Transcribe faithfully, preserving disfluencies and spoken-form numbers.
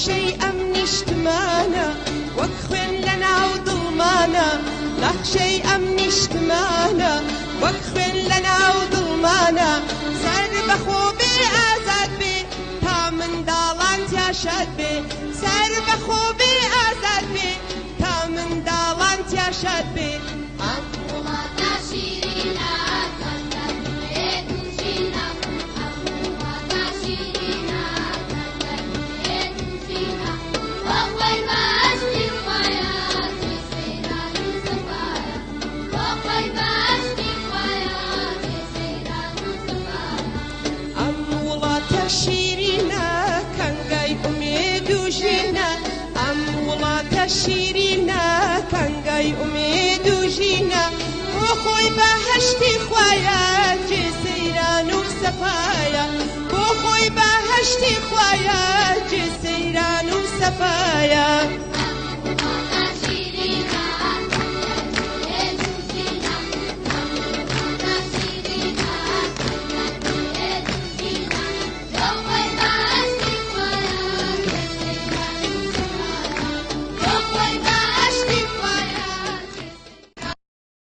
نەخشەی ئەم نیشتمانە وەک خوێن لەناو دڵمانە نەخشەی ئەم نیشتمانە وەک خوێن لەناو دڵمانە سەر بەخۆ بێ ئازاد بێ تا منداڵان تیاشاد بێ سەر بەخۆ بێ ئازاد بێ تا منداڵان تیاشاد بێ شیرینە کەنگای ئومێد و ژینە بۆ خۆی بەهەشتی خوایە جێ سەیران و سەفایە بۆ خۆی بەهەشتی خوایە جێ سەیران و سەفایە